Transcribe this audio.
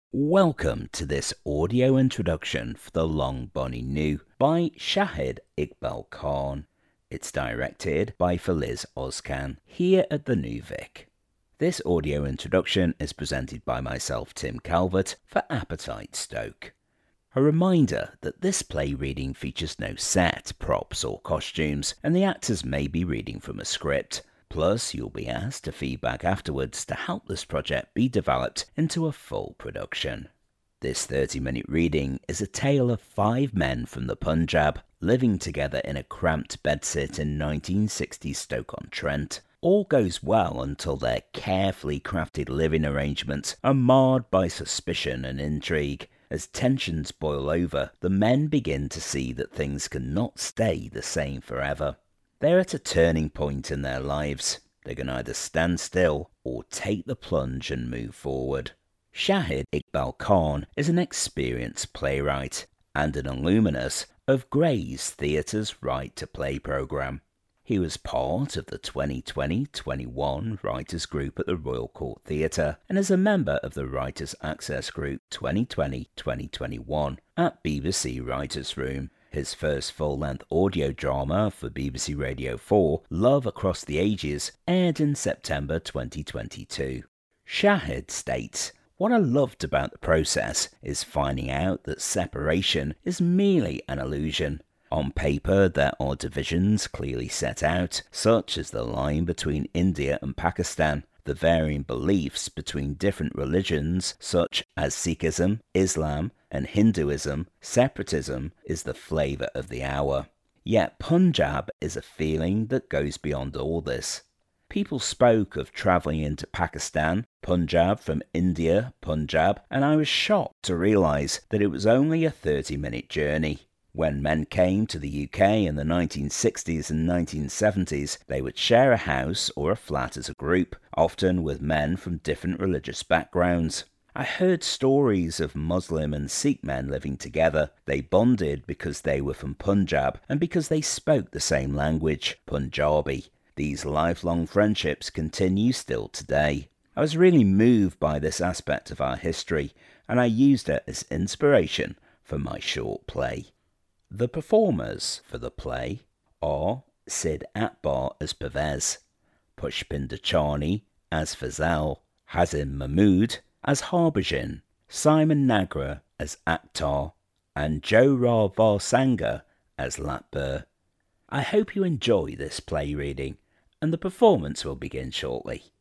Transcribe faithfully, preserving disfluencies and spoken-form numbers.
Welcome to this audio introduction for The Long Bonny New by Shahid Iqbal Khan. It's directed by Feliz Ozcan here at the New Vic. This audio introduction is presented by myself, Tim Calvert, for Appetite Stoke. A reminder that this play reading features no set, props or costumes, and the actors may be reading from a script. Plus, you'll be asked to feedback afterwards to help this project be developed into a full production. This thirty-minute reading is a tale of five men from the Punjab living together in a cramped bedsit in nineteen sixties Stoke-on-Trent. All goes well until their carefully crafted living arrangements are marred by suspicion and intrigue. As tensions boil over, the men begin to see that things cannot stay the same forever. They're at a turning point in their lives. They can either stand still or take the plunge and move forward. Shahid Iqbal Khan is an experienced playwright and an alumnus of Gray's Theatre's Right to Play programme. He was part of the twenty twenty twenty-one Writers Group at the Royal Court Theatre and is a member of the Writers Access Group twenty twenty twenty twenty-one at B B C Writers' Room. His first full-length audio drama for B B C Radio four, Love Across the Ages, aired in September twenty twenty-two. Shahid states, "What I loved about the process is finding out that separation is merely an illusion. On paper, there are divisions clearly set out, such as the line between India and Pakistan, the varying beliefs between different religions such as Sikhism, Islam, and Hinduism. Separatism is the flavour of the hour. Yet Punjab is a feeling that goes beyond all this. People spoke of travelling into Pakistan, Punjab from India, Punjab, and I was shocked to realise that it was only a thirty-minute journey. When men came to the U K in the nineteen sixties and nineteen seventies, they would share a house or a flat as a group, often with men from different religious backgrounds. I heard stories of Muslim and Sikh men living together. They bonded because they were from Punjab and because they spoke the same language, Punjabi. These lifelong friendships continue still today. I was really moved by this aspect of our history, and I used it as inspiration for my short play." The performers for the play are Sid Atbar as Pervez, Pushpinder Charney as Fazal, Hazim Mahmood as Harbhajan, Simon Nagra as Akhtar, and Joe Ra Varsanga as Latbur. I hope you enjoy this play reading, and the performance will begin shortly.